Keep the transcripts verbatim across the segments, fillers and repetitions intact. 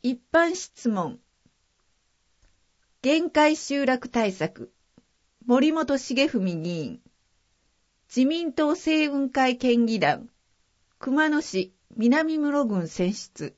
一般質問。限界集落対策。森本重文議員。自民党政運会県議団。熊野市南室郡選出。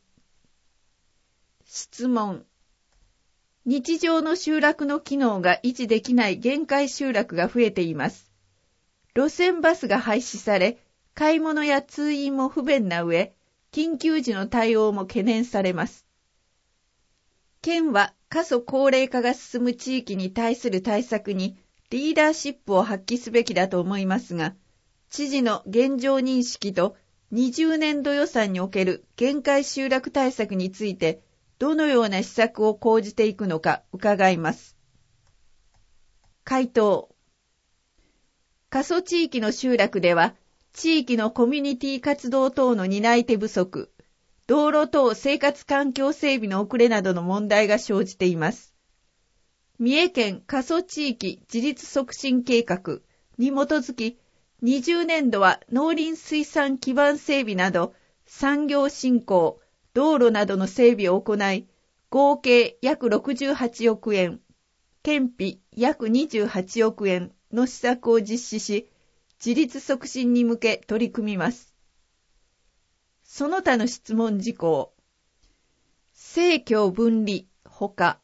質問。日常の集落の機能が維持できない限界集落が増えています。路線バスが廃止され、買い物や通院も不便な上、緊急時の対応も懸念されます。県は過疎高齢化が進む地域に対する対策にリーダーシップを発揮すべきだと思いますが、知事の現状認識とにじゅうねんど予算における限界集落対策についてどのような施策を講じていくのか伺います。回答。過疎地域の集落では、地域のコミュニティ活動等の担い手不足、道路等生活環境整備の遅れなどの問題が生じています。三重県過疎地域自立促進計画に基づき、にじゅうねんどは農林水産基盤整備など、産業振興、道路などの整備を行い、合計約ろくじゅうはちおくえん、県費約にじゅうはちおくえんの施策を実施し、自立促進に向け取り組みます。その他の質問事項。政教分離、ほか。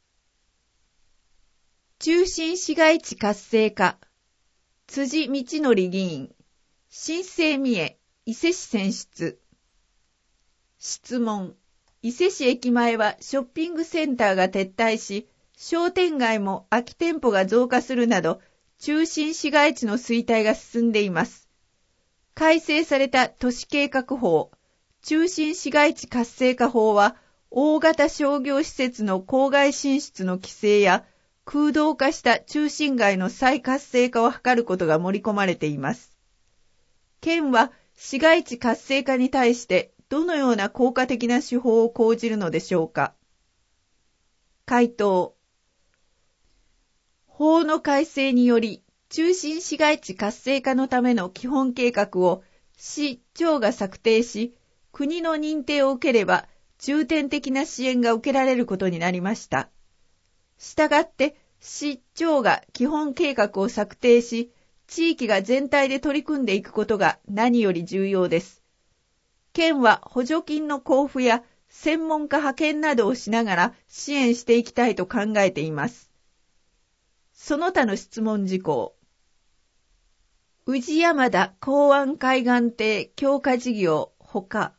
中心市街地活性化。辻道則議員。新生三重、伊勢市選出。質問。伊勢市駅前はショッピングセンターが撤退し、商店街も空き店舗が増加するなど、中心市街地の衰退が進んでいます。改正された都市計画法、中心市街地活性化法は、大型商業施設の郊外進出の規制や、空洞化した中心街の再活性化を図ることが盛り込まれています。県は市街地活性化に対してどのような効果的な手法を講じるのでしょうか。回答。法の改正により、中心市街地活性化のための基本計画を市長が策定し、国の認定を受ければ重点的な支援が受けられることになりました。したがって、市長が基本計画を策定し、地域が全体で取り組んでいくことが何より重要です。県は補助金の交付や専門家派遣などをしながら支援していきたいと考えています。その他の質問事項。宇治山田港湾海岸邸強化事業ほか。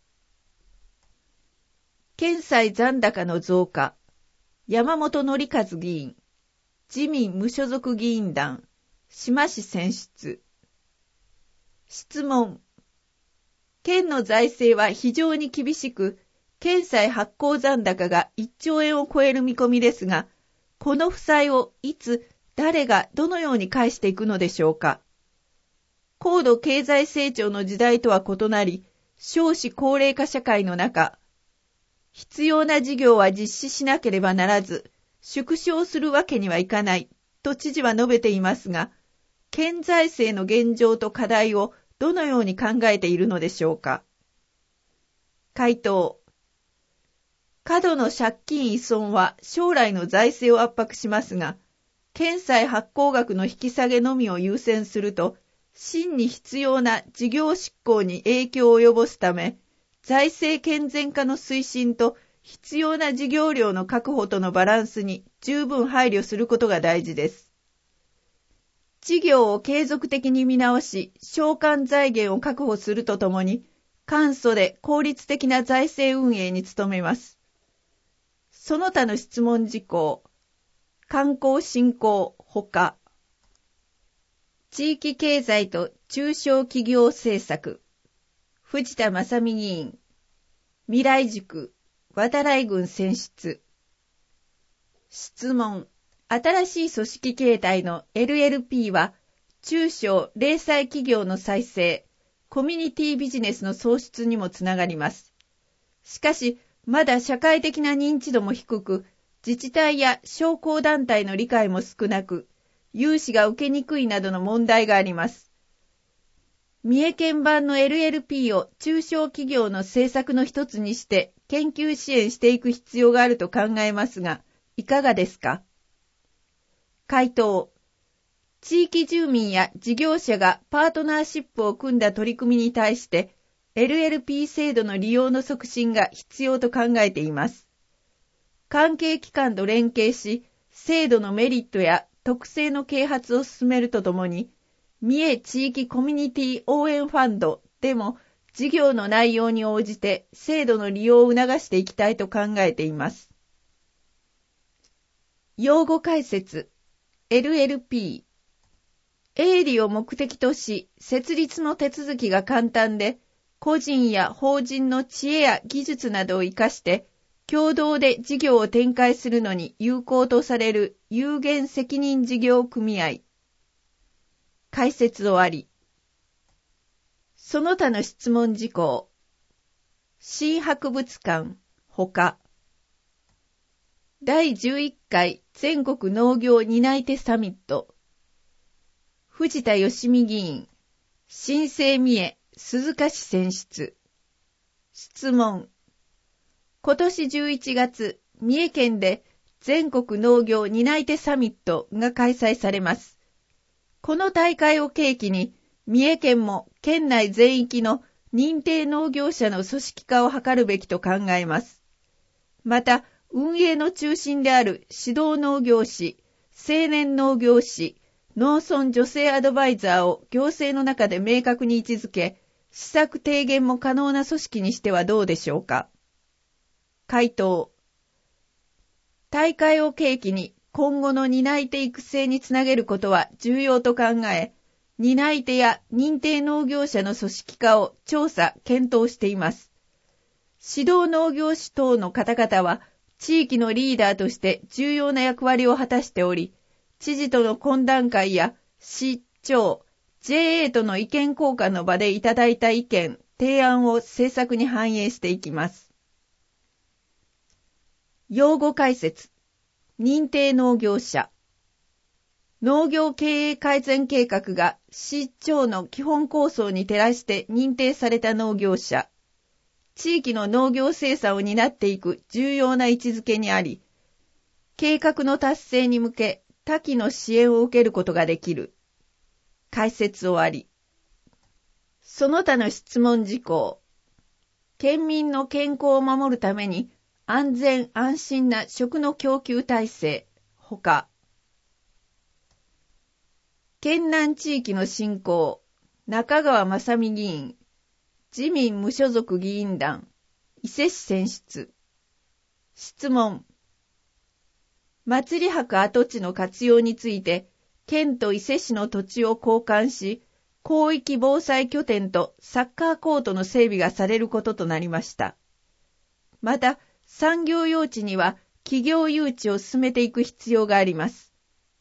県債残高の増加。山本則和議員。自民無所属議員団。志摩市選出。質問。県の財政は非常に厳しく、県債発行残高がいっちょうえんを超える見込みですが、この負債をいつ、誰がどのように返していくのでしょうか。高度経済成長の時代とは異なり、少子高齢化社会の中、必要な事業は実施しなければならず、縮小するわけにはいかない、と知事は述べていますが、県財政の現状と課題をどのように考えているのでしょうか。回答。過度の借金依存は将来の財政を圧迫しますが、県債発行額の引き下げのみを優先すると、真に必要な事業執行に影響を及ぼすため、財政健全化の推進と必要な事業量の確保とのバランスに十分配慮することが大事です。事業を継続的に見直し、償還財源を確保するとともに、簡素で効率的な財政運営に努めます。その他の質問事項。観光振興ほか。地域経済と中小企業政策。藤田正美議員。未来塾、渡来郡選出。質問。新しい組織形態の エルエルピー は、中小零細企業の再生、コミュニティビジネスの創出にもつながります。しかし、まだ社会的な認知度も低く、自治体や商工団体の理解も少なく、融資が受けにくいなどの問題があります。三重県版の エルエルピー を中小企業の政策の一つにして研究支援していく必要があると考えますが、いかがですか？回答。地域住民や事業者がパートナーシップを組んだ取り組みに対して、エルエルピー 制度の利用の促進が必要と考えています。関係機関と連携し、制度のメリットや特性の啓発を進めるとともに、三重地域コミュニティ応援ファンドでも事業の内容に応じて制度の利用を促していきたいと考えています。用語解説 エルエルピー営利を目的とし、設立の手続きが簡単で、個人や法人の知恵や技術などを活かして、共同で事業を展開するのに有効とされる有限責任事業組合。解説終わり。その他の質問事項。新博物館、ほか。だいじゅういっかい全国農業担い手サミット。藤田義美議員、新生三重、鈴鹿市選出。質問。今年じゅういちがつ、三重県で全国農業担い手サミットが開催されます。この大会を契機に、三重県も県内全域の認定農業者の組織化を図るべきと考えます。また、運営の中心である指導農業士、青年農業士、農村女性アドバイザーを行政の中で明確に位置づけ、施策提言も可能な組織にしてはどうでしょうか。回答。大会を契機に今後の担い手育成につなげることは重要と考え、担い手や認定農業者の組織化を調査・検討しています。指導農業士等の方々は地域のリーダーとして重要な役割を果たしており、知事との懇談会や市長、ジェーエー との意見交換の場でいただいた意見、提案を政策に反映していきます。用語解説。認定農業者。農業経営改善計画が市長の基本構想に照らして認定された農業者。地域の農業生産を担っていく重要な位置づけにあり、計画の達成に向け、多岐の支援を受けることができる。解説終わり。その他の質問事項。県民の健康を守るために安全安心な食の供給体制、ほか。県南地域の振興、中川正美議員、自民無所属議員団、伊勢市選出。質問。祭り博跡地の活用について、県と伊勢市の土地を交換し、広域防災拠点とサッカーコートの整備がされることとなりました。また、産業用地には企業誘致を進めていく必要があります。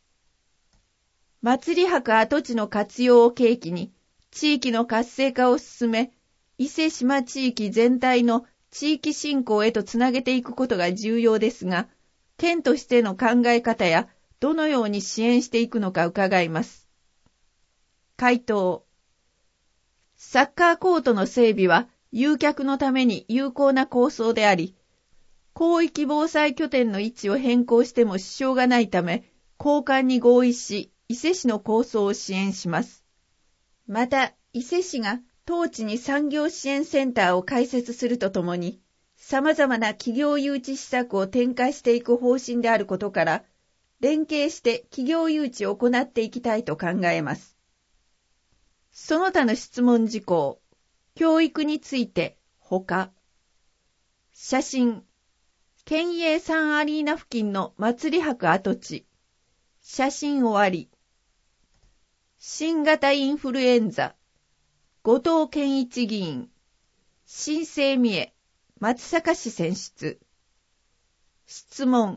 祭り博跡地の活用を契機に、地域の活性化を進め、伊勢志摩地域全体の地域振興へとつなげていくことが重要ですが、県としての考え方やどのように支援していくのか伺います。回答。サッカーコートの整備は誘客のために有効な構想であり、広域防災拠点の位置を変更しても支障がないため、交換に合意し、伊勢市の構想を支援します。また、伊勢市が当地に産業支援センターを開設するとともに、様々な企業誘致施策を展開していく方針であることから、連携して企業誘致を行っていきたいと考えます。その他の質問事項、教育について、ほか。写真、県営サンアリーナ付近の祭り博跡地。写真終わり。新型インフルエンザ。後藤健一議員。新生三重。松阪市選出。質問。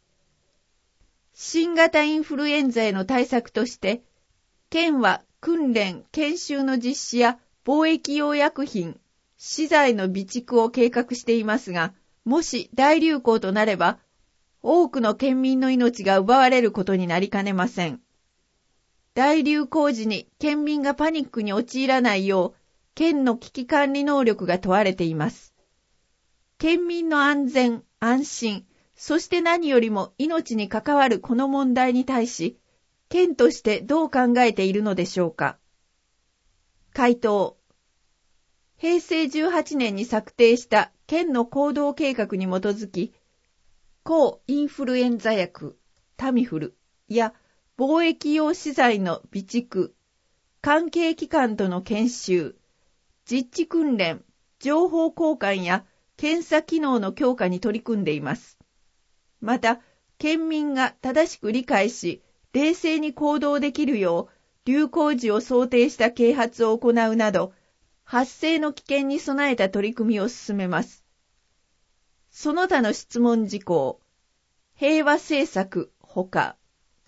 新型インフルエンザへの対策として、県は訓練・研修の実施や防疫用薬品、資材の備蓄を計画していますが、もし大流行となれば、多くの県民の命が奪われることになりかねません。大流行時に県民がパニックに陥らないよう、県の危機管理能力が問われています。 県民の安全、安心、そして何よりも命に関わるこの問題に対し、県としてどう考えているのでしょうか。回答。へいせいじゅうはちねんに策定した県の行動計画に基づき、抗インフルエンザ薬、タミフルや防疫用資材の備蓄、関係機関との研修、実地訓練、情報交換や検査機能の強化に取り組んでいます。また、県民が正しく理解し、冷静に行動できるよう、流行時を想定した啓発を行うなど、発生の危険に備えた取り組みを進めます。その他の質問事項、平和政策ほか、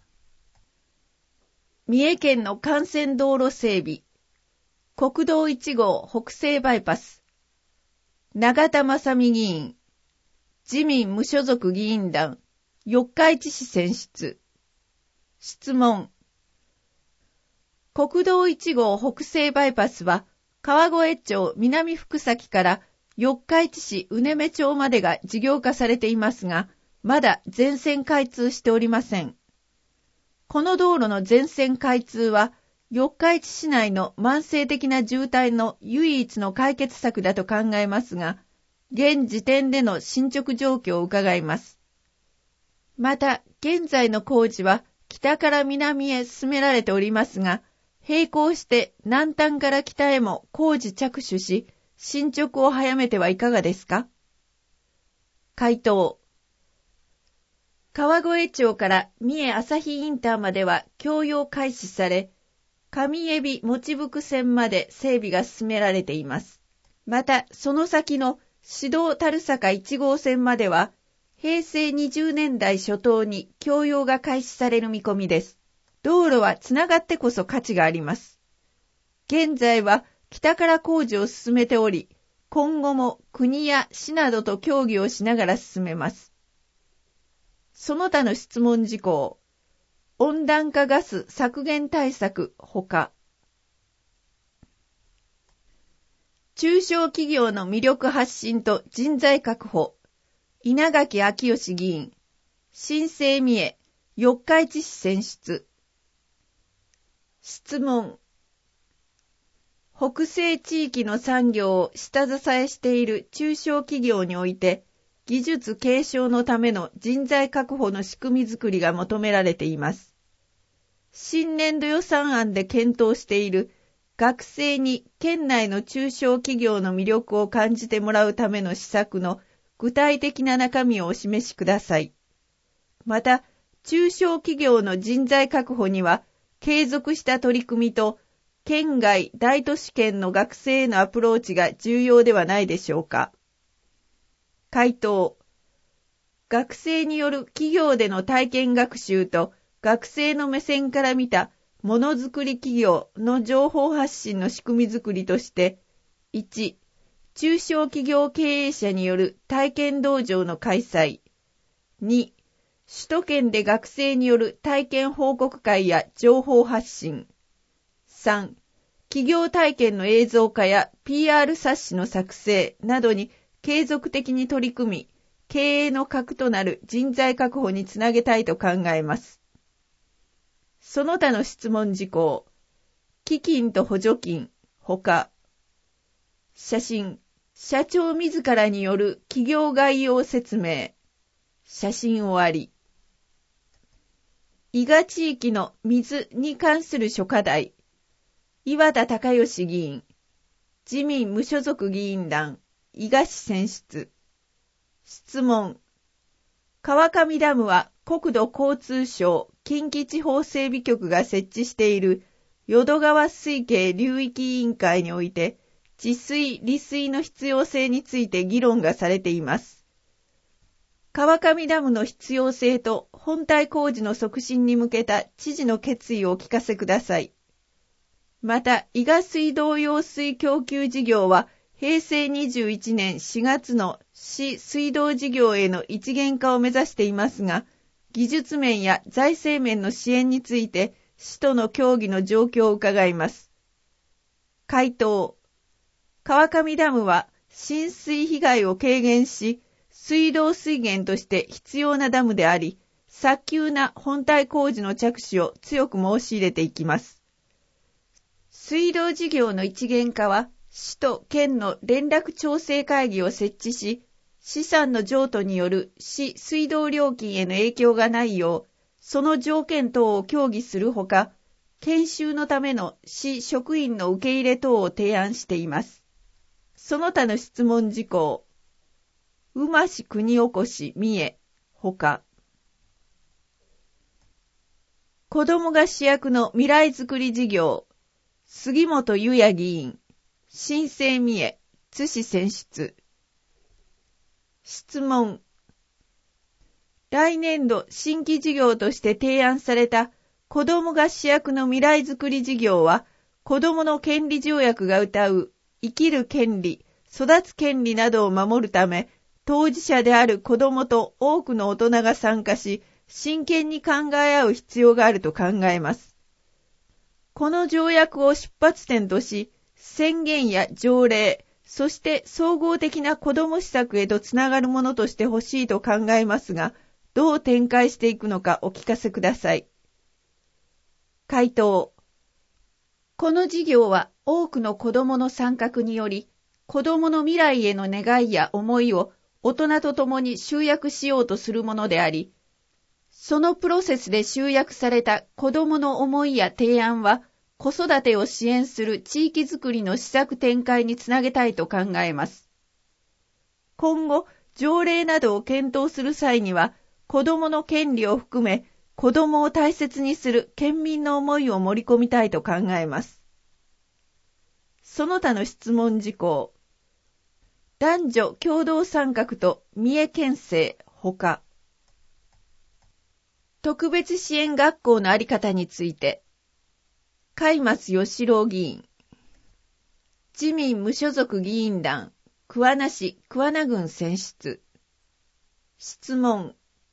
三重県の幹線道路整備、国道いち号北西バイパス、永田正美議員、自民無所属議員団、四日市市選出。質問。国道いち号北西バイパスは、川越町南福崎から四日市市うねめ町までが事業化されていますが、まだ全線開通しておりません。この道路の全線開通は、四日市市内の慢性的な渋滞の唯一の解決策だと考えますが、現時点での進捗状況を伺います。また、現在の工事は北から南へ進められておりますが、並行して南端から北へも工事着手し、進捗を早めてはいかがですか？回答。川越町から三重朝日インターまでは供用開始され、上海老もちぶく線まで整備が進められています。また、その先の市道樽坂いち号線までは、へいせいにじゅうねんだい初頭に供用が開始される見込みです。道路はつながってこそ価値があります。現在は北から工事を進めており、今後も国や市などと協議をしながら進めます。その他の質問事項、温暖化ガス削減対策ほか、中小企業の魅力発信と人材確保、稲垣昭義議員、新生三重、四日市市選出。質問。北西地域の産業を下支えしている中小企業において、技術継承のための人材確保の仕組みづくりが求められています。新年度予算案で検討している学生に県内の中小企業の魅力を感じてもらうための施策の具体的な中身をお示しください。また、中小企業の人材確保には、継続した取り組みと、県外大都市圏の学生へのアプローチが重要ではないでしょうか。回答。学生による企業での体験学習と、学生の目線から見たものづくり企業の情報発信の仕組みづくりとして、いち、中小企業経営者による体験道場の開催。に、首都圏で学生による体験報告会や情報発信。さん、企業体験の映像化や ピーアール 冊子の作成などに継続的に取り組み、経営の核となる人材確保につなげたいと考えます。その他の質問事項、基金と補助金、ほか、写真、社長自らによる企業概要説明、写真終わり。伊賀地域の水に関する諸課題、岩田孝義議員、自民無所属議員団、伊賀市選出。質問。川上ダムは国土交通省近畿地方整備局が設置している淀川水系流域委員会において、治水・利水の必要性について議論がされています。川上ダムの必要性と本体工事の促進に向けた知事の決意をお聞かせください。また、伊賀水道用水供給事業は、へいせいにじゅういちねんしがつの市水道事業への一元化を目指していますが、技術面や財政面の支援について、市との協議の状況を伺います。回答。川上ダムは浸水被害を軽減し、水道水源として必要なダムであり、早急な本体工事の着手を強く申し入れていきます。水道事業の一元化は、市と県の連絡調整会議を設置し、資産の譲渡による市水道料金への影響がないよう、その条件等を協議するほか、研修のための市職員の受け入れ等を提案しています。その他の質問事項、馬市国おこし三重、ほか。子どもが主役の未来づくり事業、杉本裕也議員、新生三重、津市選出。質問。来年度新規事業として提案された子どもが主役の未来づくり事業は、子どもの権利条約が謳う生きる権利、育つ権利などを守るため、当事者である子どもと多くの大人が参加し、真剣に考え合う必要があると考えます。この条約を出発点とし、宣言や条例、そして総合的な子ども施策へとつながるものとしてほしいと考えますが、どう展開していくのかお聞かせください。回答。この事業は多くの子どもの参画により、子どもの未来への願いや思いを大人と共に集約しようとするものであり、そのプロセスで集約された子どもの思いや提案は、子育てを支援する地域づくりの施策展開につなげたいと考えます。今後、条例などを検討する際には、子どもの権利を含め、子どもを大切にする県民の思いを盛り込みたいと考えます。その他の質問事項。男女共同参画と三重県政ほか。特別支援学校のあり方について、海松義郎議員、自民無所属議員団、桑名市桑名郡選出。質問。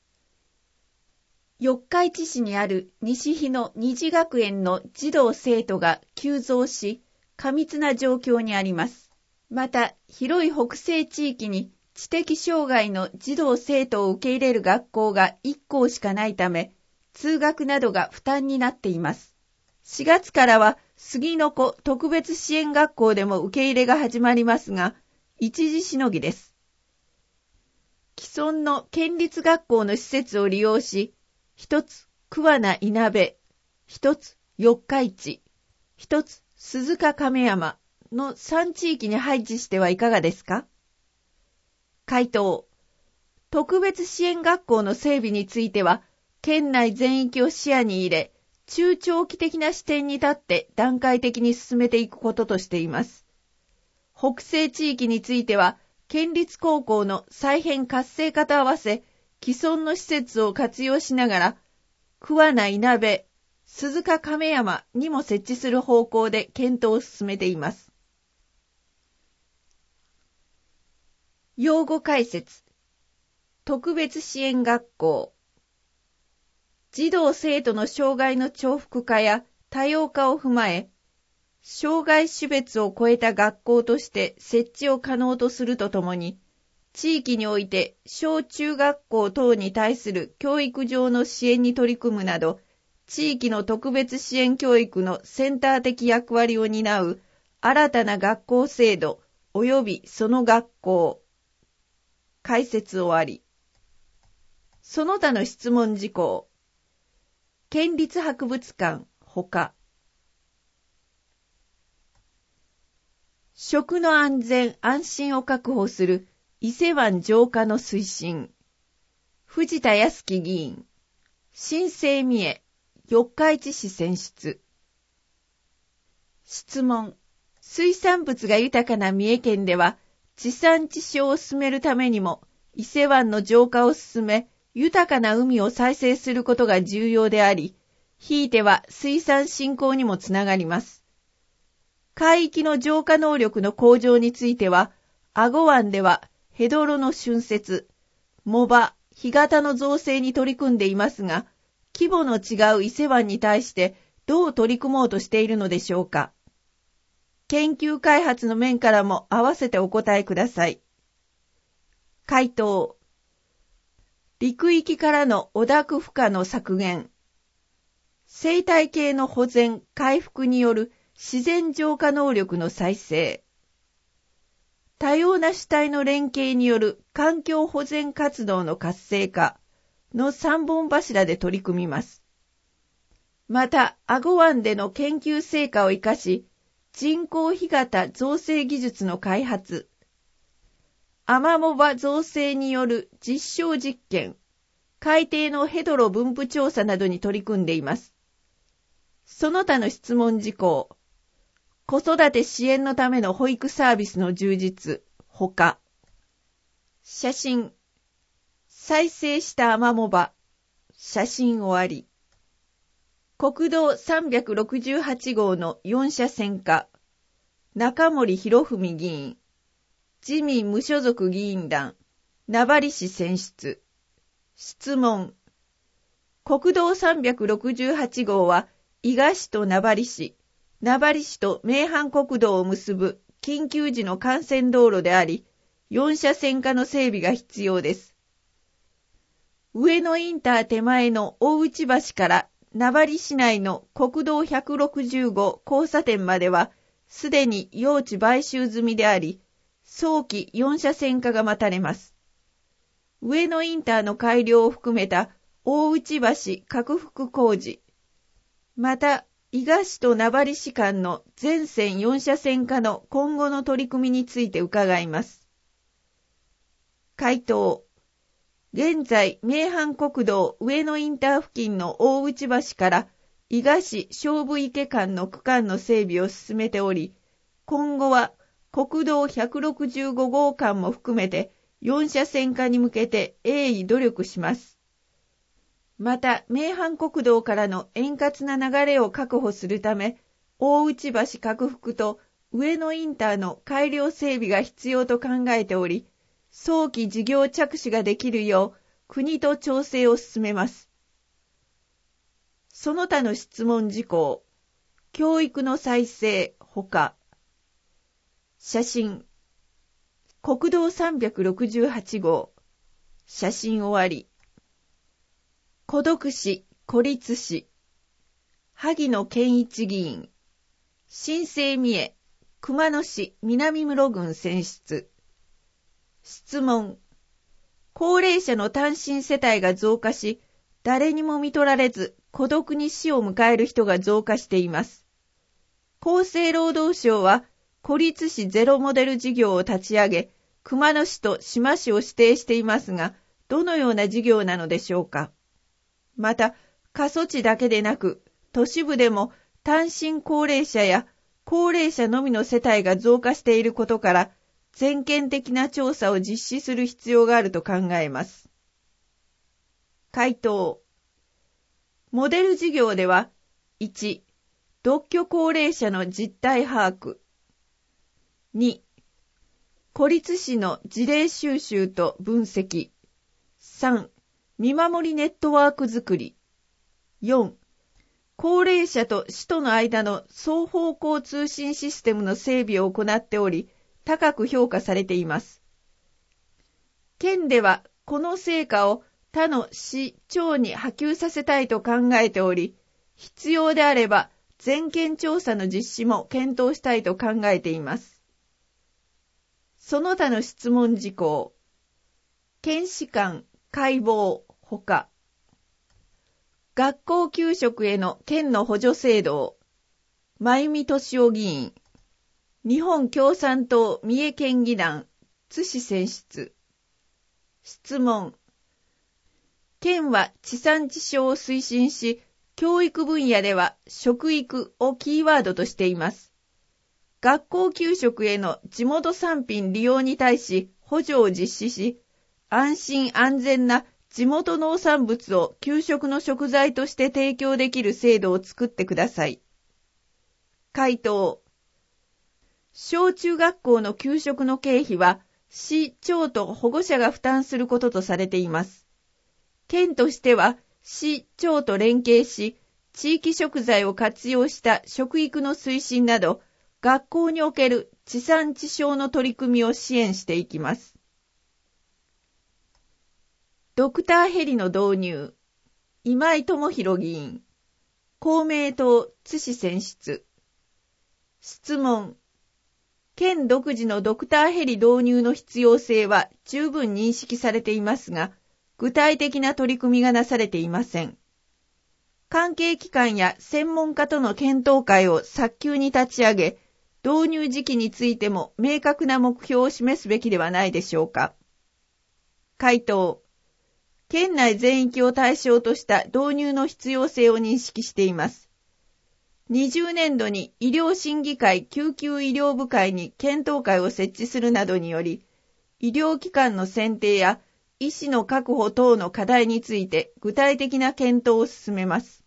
四日市市にある西日野虹学園の児童生徒が急増し、過密な状況にあります。また、広い北西地域に知的障害の児童生徒を受け入れる学校がいっ校しかないため、通学などが負担になっています。しがつからは杉の子特別支援学校でも受け入れが始まりますが、一時しのぎです。既存の県立学校の施設を利用し、一つ桑名いなべ、一つ四日市、一つ鈴鹿亀山のさん地域に配置してはいかがですか？回答。特別支援学校の整備については、県内全域を視野に入れ、中長期的な視点に立って段階的に進めていくこととしています。北西地域については、県立高校の再編活性化と合わせ、既存の施設を活用しながら、桑名いなべ、鈴鹿亀山にも設置する方向で検討を進めています。用語解説。特別支援学校。児童生徒の障害の重複化や多様化を踏まえ、障害種別を超えた学校として設置を可能とするとともに、地域において小中学校等に対する教育上の支援に取り組むなど、地域の特別支援教育のセンター的役割を担う新たな学校制度及びその学校。解説終わり。その他の質問事項。県立博物館ほか。食の安全安心を確保する伊勢湾浄化の推進。藤田康樹議員。新生三重四日市市選出。質問。水産物が豊かな三重県では、地産地消を進めるためにも、伊勢湾の浄化を進め、豊かな海を再生することが重要であり、ひいては水産振興にもつながります。海域の浄化能力の向上については、阿護湾ではヘドロの浚渫、藻場、干潟の造成に取り組んでいますが、規模の違う伊勢湾に対してどう取り組もうとしているのでしょうか。 研究開発の面からも合わせてお答えください。回答。陸域からの汚濁負荷の削減。生態系の保全・回復による自然浄化能力の再生。多様な主体の連携による環境保全活動の活性化の三本柱で取り組みます。また、阿護湾での研究成果を生かし、人工干潟造成技術の開発、アマモ場造成による実証実験、海底のヘドロ分布調査などに取り組んでいます。その他の質問事項、子育て支援のための保育サービスの充実、ほか。写真、再生したアマモ場、写真終わり。国道さんびゃくろくじゅうはち号のよん車線化、中森博文議員、自民無所属議員団、名張市選出。質問。国道さんびゃくろくじゅうはち号は、伊賀市と名張市、名張市と名阪国道を結ぶ緊急時の幹線道路であり、よん車線化の整備が必要です。上野インター手前の大内橋から名張市内の国道ひゃくろくじゅう号交差点までは、すでに用地買収済みであり、早期よん車線化が待たれます。上野インターの改良を含めた大内橋拡幅工事、また、伊賀市と名張市間の全線よん車線化の今後の取り組みについて伺います。回答。現在、名阪国道上野インター付近の大内橋から伊賀市菖蒲池間の区間の整備を進めており、今後は国道ひゃくろくじゅうご号間も含めてよん車線化に向けて鋭意努力します。また、名阪国道からの円滑な流れを確保するため、大内橋拡幅と上野インターの改良整備が必要と考えており、早期事業着手ができるよう国と調整を進めます。その他の質問事項、教育の再生、ほか。写真、国道さんびゃくろくじゅうはち号、写真終わり。孤独死、孤立死、萩野健一議員、新生三重、熊野市南室郡選出。質問。高齢者の単身世帯が増加し、誰にも見取られず孤独に死を迎える人が増加しています。厚生労働省は孤立死ゼロモデル事業を立ち上げ、熊野市と志摩市を指定していますが、どのような事業なのでしょうか。また、過疎地だけでなく、都市部でも単身高齢者や高齢者のみの世帯が増加していることから、全県的な調査を実施する必要があると考えます。回答。モデル事業では、いち、独居高齢者の実態把握。に、孤立死の事例収集と分析。さん、見守りネットワーク作り。よん、高齢者と市との間の双方向通信システムの整備を行っており、高く評価されています。県ではこの成果を他の市町に波及させたいと考えており、必要であれば全県調査の実施も検討したいと考えています。その他の質問事項、検視官、解剖、ほか。学校給食への県の補助制度を、真由美俊夫議員、日本共産党三重県議団、津市選出。質問。県は地産地消を推進し、教育分野では食育をキーワードとしています。学校給食への地元産品利用に対し補助を実施し、安心安全な地元農産物を給食の食材として提供できる制度を作ってください。回答。小中学校の給食の経費は市、町と保護者が負担することとされています。県としては市、町と連携し、地域食材を活用した食育の推進など、 学校における地産地消の取り組みを支援していきます。ドクターヘリの導入、今井智弘議員、公明党津市選出。質問、県独自のドクターヘリ導入の必要性は十分認識されていますが、具体的な取り組みがなされていません。関係機関や専門家との検討会を早急に立ち上げ、導入時期についても明確な目標を示すべきではないでしょうか。回答、県内全域を対象とした導入の必要性を認識しています。にじゅうねんどに医療審議会救急医療部会に検討会を設置するなどにより、医療機関の選定や医師の確保等の課題について具体的な検討を進めます。